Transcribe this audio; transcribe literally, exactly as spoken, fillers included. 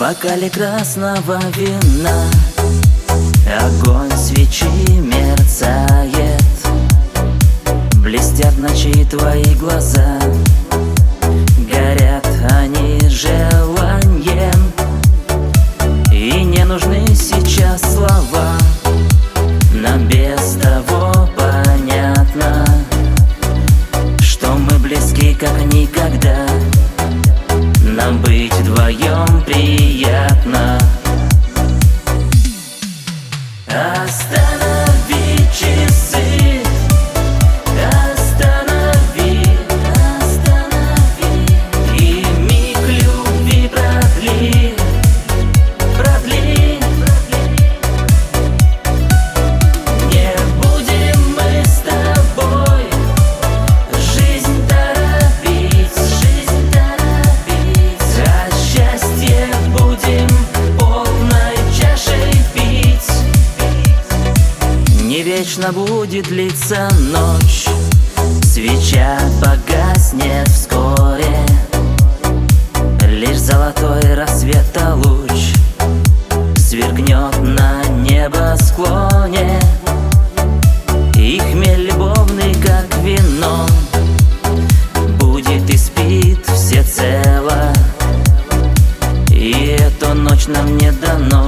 бокале красного вина огонь свечи мерцает. Блестят в ночи твои глаза, горят они желанием. И не нужны сейчас слова, нам без того понятно, что мы близки как никогда. Нам быть вдвоем приятно. Останови часы, останови, останови, и миг любви продли, продли. Не будем мы с тобой жизнь торопить, жизнь торопить, а счастье будем полной чашей пить. Не вечно будет длиться ночь, свеча погаснет вскоре. Лишь золотой рассвета луч сверкнет на небосклоне. И хмель любовный, как вино, будет и спит всецело. И эту ночь нам не дано